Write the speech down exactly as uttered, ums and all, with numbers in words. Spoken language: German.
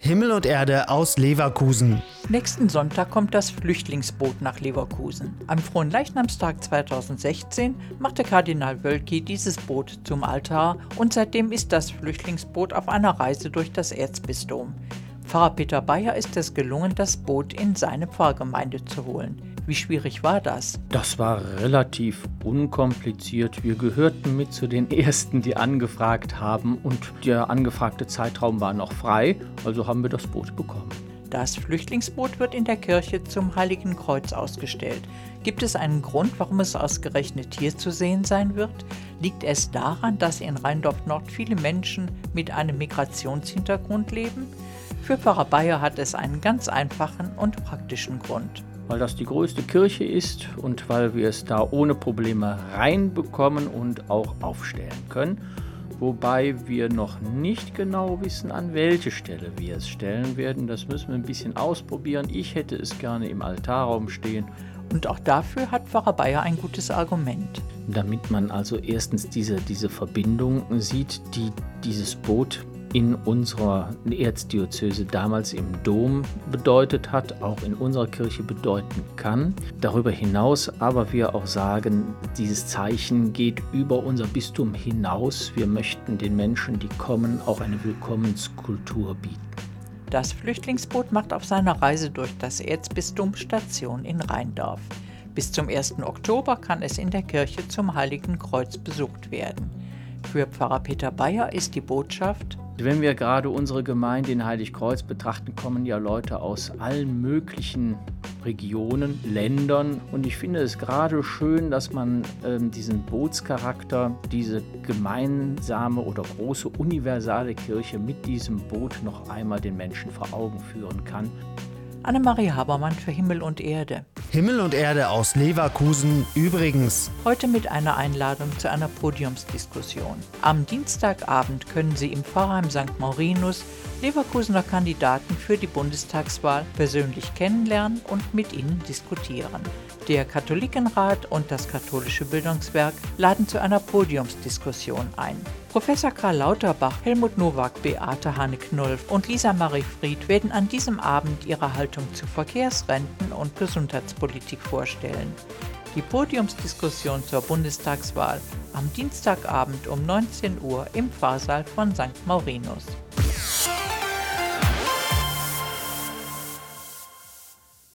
Himmel und Erde aus Leverkusen. Nächsten Sonntag kommt das Flüchtlingsboot nach Leverkusen. Am Fronleichnamstag zweitausendsechzehn machte Kardinal Wölki dieses Boot zum Altar und seitdem ist das Flüchtlingsboot auf einer Reise durch das Erzbistum. Pfarrer Peter Bayer ist es gelungen, das Boot in seine Pfarrgemeinde zu holen. Wie schwierig war das? Das war relativ unkompliziert. Wir gehörten mit zu den Ersten, die angefragt haben und der angefragte Zeitraum war noch frei, also haben wir das Boot bekommen. Das Flüchtlingsboot wird in der Kirche zum Heiligen Kreuz ausgestellt. Gibt es einen Grund, warum es ausgerechnet hier zu sehen sein wird? Liegt es daran, dass in Rheindorf-Nord viele Menschen mit einem Migrationshintergrund leben? Für Pfarrer Bayer hat es einen ganz einfachen und praktischen Grund. Weil das die größte Kirche ist und weil wir es da ohne Probleme reinbekommen und auch aufstellen können. Wobei wir noch nicht genau wissen, an welche Stelle wir es stellen werden. Das müssen wir ein bisschen ausprobieren. Ich hätte es gerne im Altarraum stehen. Und auch dafür hat Pfarrer Bayer ein gutes Argument. Damit man also erstens diese, diese Verbindung sieht, die dieses Boot in unserer Erzdiözese damals im Dom bedeutet hat, auch in unserer Kirche bedeuten kann. Darüber hinaus aber wir auch sagen, dieses Zeichen geht über unser Bistum hinaus. Wir möchten den Menschen, die kommen, auch eine Willkommenskultur bieten. Das Flüchtlingsboot macht auf seiner Reise durch das Erzbistum Station in Rheindorf. Bis zum ersten Oktober kann es in der Kirche zum Heiligen Kreuz besucht werden. Für Pfarrer Peter Bayer ist die Botschaft: Wenn wir gerade unsere Gemeinde in Heiligkreuz betrachten, kommen ja Leute aus allen möglichen Regionen, Ländern. Und ich finde es gerade schön, dass man ähm, diesen Bootscharakter, diese gemeinsame oder große universale Kirche mit diesem Boot noch einmal den Menschen vor Augen führen kann. Annemarie Habermann für Himmel und Erde. Himmel und Erde aus Leverkusen übrigens. Heute mit einer Einladung zu einer Podiumsdiskussion. Am Dienstagabend können Sie im Pfarrheim Sankt Maurinus Leverkusener Kandidaten für die Bundestagswahl persönlich kennenlernen und mit ihnen diskutieren. Der Katholikenrat und das Katholische Bildungswerk laden zu einer Podiumsdiskussion ein. Professor Karl Lauterbach, Helmut Nowak, Beate Hane-Knolf und Lisa Marie Fried werden an diesem Abend ihre Haltung zu Verkehrs-, Renten- und Gesundheitspolitik vorstellen. Die Podiumsdiskussion zur Bundestagswahl am Dienstagabend um neunzehn Uhr im Pfarrsaal von Sankt Maurinus.